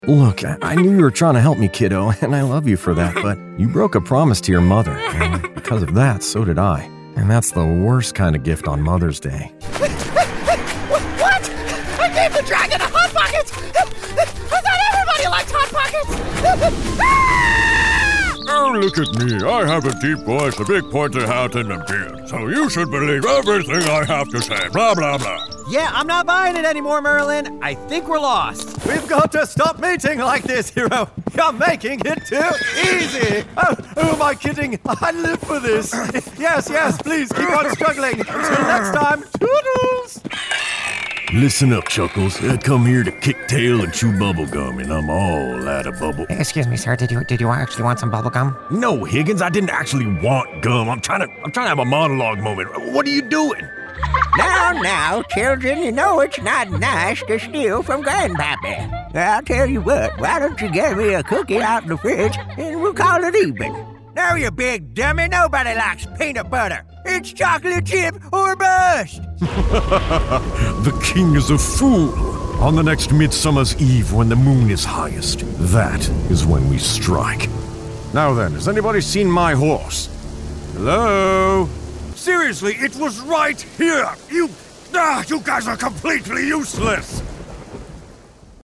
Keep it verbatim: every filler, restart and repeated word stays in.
Look, I, I knew you were trying to help me, kiddo, and I love you for that, but you broke a promise to your mother, and because of that, so did I. And that's the worst kind of gift on Mother's Day. What? I gave the dragon a Hot Pockets! I thought everybody liked Hot Pockets! Oh, look at me. I have a deep voice, a big pointy hat, and a beard. So you should believe everything I have to say. Blah, blah, blah. Yeah, I'm not buying it anymore, Merlin. I think we're lost. We've got to stop meeting like this, Hero. You're making it too easy. Oh, who am I kidding? I live for this. Yes, yes, please keep on struggling. Until next time, toodles. Listen up, Chuckles. I come here to kick tail and chew bubblegum, and I'm all out of bubble. Excuse me, sir. Did you did you actually want some bubble gum? No, Higgins, I didn't actually want gum. I'm trying to I'm trying to have a monologue moment. What are you doing? Now, now, children, you know it's not nice to steal from Grandpappy. I'll tell you what, why don't you get me a cookie out in the fridge, and we'll call it even. No, you big dummy, nobody likes peanut butter. It's chocolate chip or bust. The king is a fool. On the next Midsummer's Eve, when the moon is highest, that is when we strike. Now then, has anybody seen my horse? Hello? Seriously, it was right here. You, ah, you guys are completely useless.